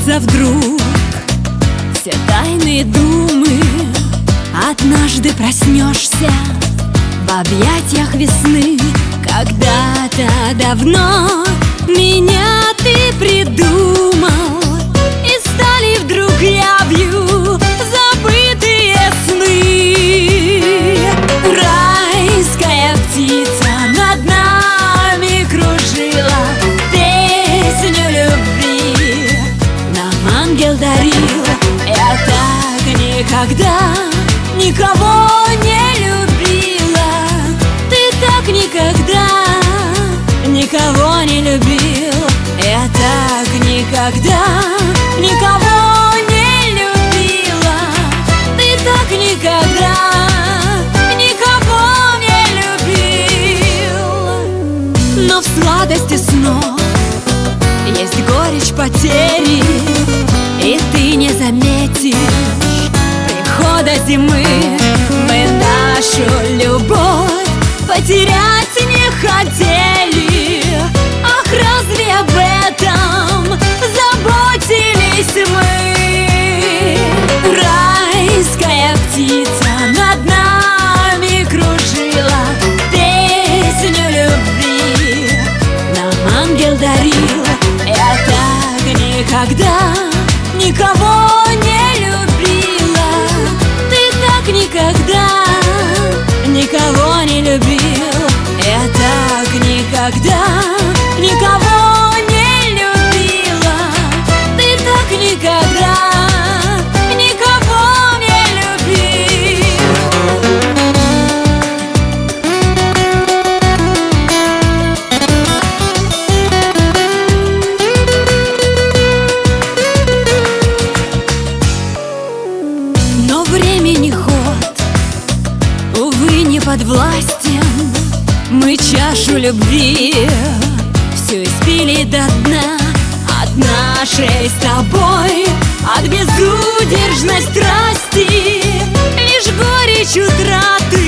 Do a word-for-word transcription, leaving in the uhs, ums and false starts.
проснется вдруг все тайные думы. Однажды проснешься в объятиях весны. Когда-то давно меня ты придумал, и стали вдруг явью забытые сны. Райская птица над нами кружила, песню любви нам ангел дарил. Я так никогда никого не любила, ты так никогда никого не любил. Я так никогда никого не любила, ты так никогда никого не любил. Но в сладости снов есть горечь потери, и ты не заметишь прихода зимы. Мы нашу любовь потерять не хотели. Ах, разве об этом заботились мы? Райская птица над нами кружила, песню любви нам ангел дарил. Я так никогда никого не любила, ты так никогда никого не любил. Я так никогда никого не любила, ты так никогда никого не любил. Но времени ход, увы, не подвластен. Мы чашу любви всю испили до дна. От нашей с тобой, от безудержной страсти лишь горечь утраты